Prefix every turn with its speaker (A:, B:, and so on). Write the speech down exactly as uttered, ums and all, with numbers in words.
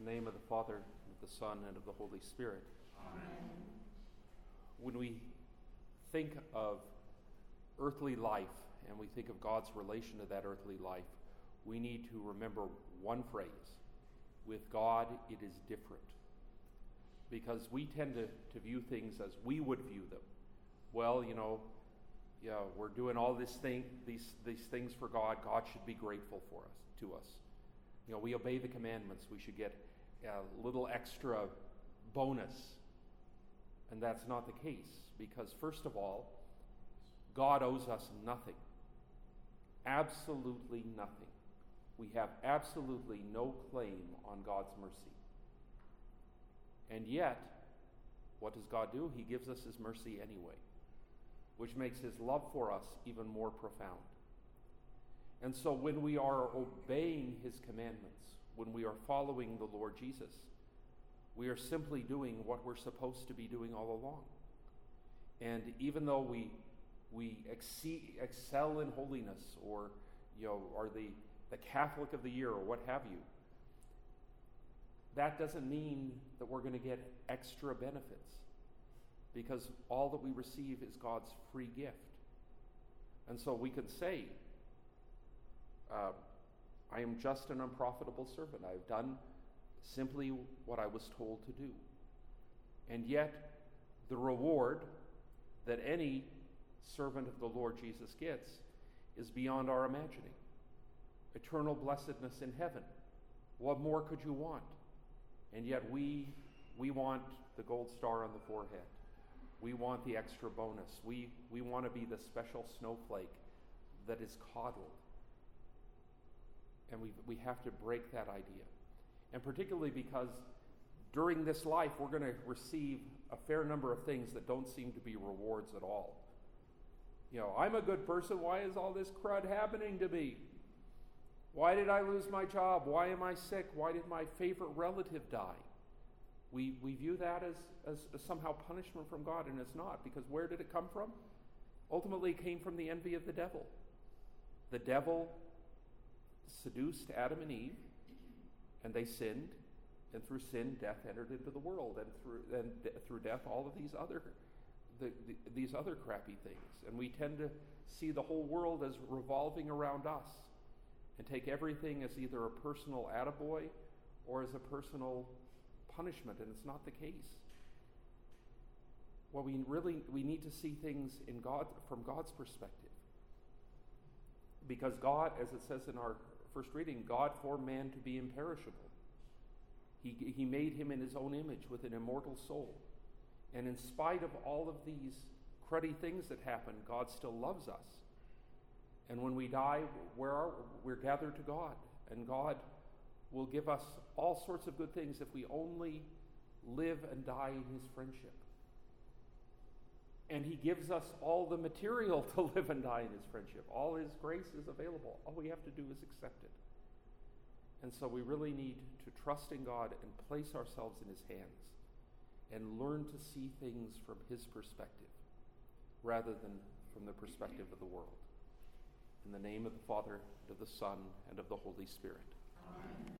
A: name of the Father, and of the Son, and of the Holy Spirit.
B: Amen.
A: When we think of earthly life and we think of God's relation to that earthly life, we need to remember one phrase. With God, it is different. Because we tend to, to view things as we would view them. Well, you know, yeah, we're doing all this thing, these these things for God. God should be grateful for us, to us. You know, we obey the commandments. We should get a little extra bonus. And that's not the case, because first of all, God owes us nothing. Absolutely nothing. We have absolutely no claim on God's mercy. And yet, what does God do? He gives us his mercy anyway, which makes his love for us even more profound. And so when we are obeying his commandments, when we are following the Lord Jesus, we are simply doing what we're supposed to be doing all along. And even though we we exceed, excel in holiness, or you know, are the, the Catholic of the year, or what have you, that doesn't mean that we're going to get extra benefits, because all that we receive is God's free gift. And so we can say, uh, I am just an unprofitable servant. I have done simply what I was told to do. And yet, the reward that any servant of the Lord Jesus gets is beyond our imagining. Eternal blessedness in heaven. What more could you want? And yet we we want the gold star on the forehead. We want the extra bonus. We we want to be the special snowflake that is coddled. And we we have to break that idea. And particularly because during this life we're going to receive a fair number of things that don't seem to be rewards at all. You know, I'm a good person. Why is all this crud happening to me? Why did I lose my job? Why am I sick? Why did my favorite relative die? We we view that as, as, as somehow punishment from God, and it's not, because where did it come from? Ultimately, it came from the envy of the devil. The devil seduced Adam and Eve, and they sinned, and through sin, death entered into the world, and through and de- through death, all of these other the, the, these other crappy things. And we tend to see the whole world as revolving around us, and take everything as either a personal attaboy or as a personal punishment, and it's not the case. Well, we really we need to see things in God from God's perspective, because God, as it says in our first reading, God formed man to be imperishable. He he made him in his own image with an immortal soul, and in spite of all of these cruddy things that happen, God still loves us. And when we die, where are we? We're gathered to God, and God will give us all sorts of good things if we only live and die in his friendship. And he gives us all the material to live and die in his friendship. All his grace is available. All we have to do is accept it. And so we really need to trust in God and place ourselves in his hands and learn to see things from his perspective rather than from the perspective of the world. In the name of the Father, and of the Son, and of the Holy Spirit.
B: Amen.